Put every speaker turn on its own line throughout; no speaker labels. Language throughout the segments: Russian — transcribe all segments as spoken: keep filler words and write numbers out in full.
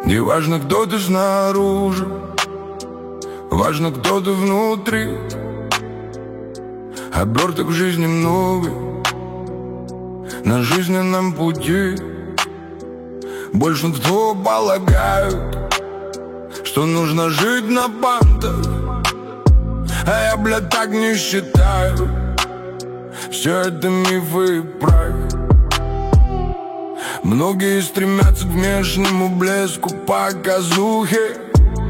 Не важно, кто ты снаружи, важно, кто ты внутри. Оберток в жизни много на жизненном пути. Большинство полагают, что нужно жить на бантах, а я, блядь, так не считаю. Все это мифы и прах. Многие стремятся к внешнему блеску, показухе,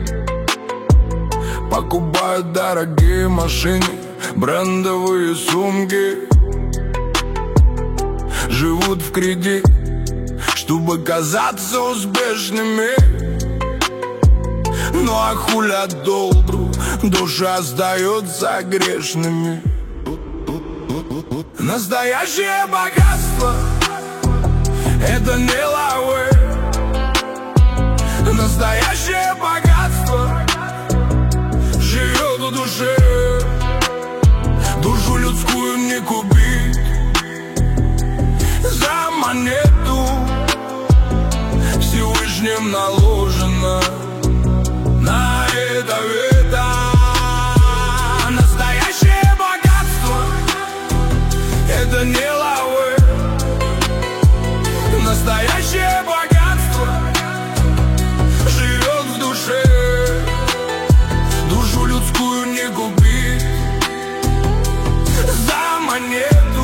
покупают дорогие машины, брендовые сумки, живут в кредит, чтобы казаться успешными. Ну а хули от добру, души остаются грешными. Настоящее богатство — это не лавы. Настоящее богатство живет в душе. Душу людскую не купить за монету. Всевышним наложено на это вето. Настоящее богатство — это не лавы. Настоящее богатство живет в душе. Душу людскую не купить за монету.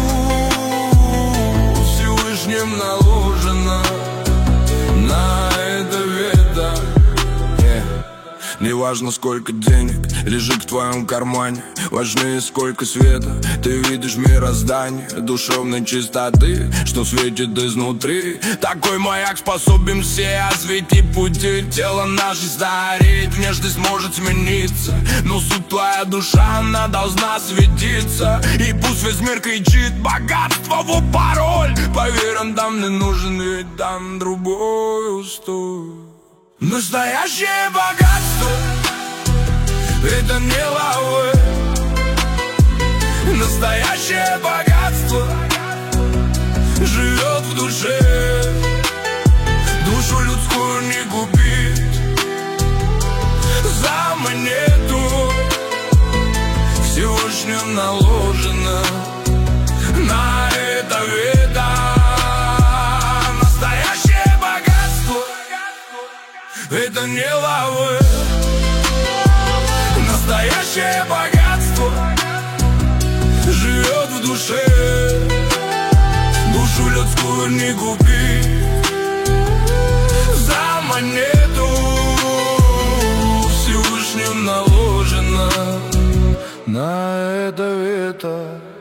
Всевышним наложено на это вето. Неважно, сколько денег лежит в твоем кармане, важнее, сколько света ты видишь в мироздании, душевной чистоты, что светит изнутри. Такой маяк способен все осветить пути. Тело наше стареет, внешность может смениться, но суть твоя душа, она должна светиться. И пусть весь мир кричит: богатство — вот пароль. Поверь, он там не нужен, ведь там другой устой. Настоящее богатство — это не лавы. Настоящее богатство живет в душе. Душу людскую не купить за монету. Всевышним наложено на это вето. Настоящее богатство — это не лавы. Настоящее богатство живет в душе. Душу людскую не купить за монету. Всевышним наложено на это вето.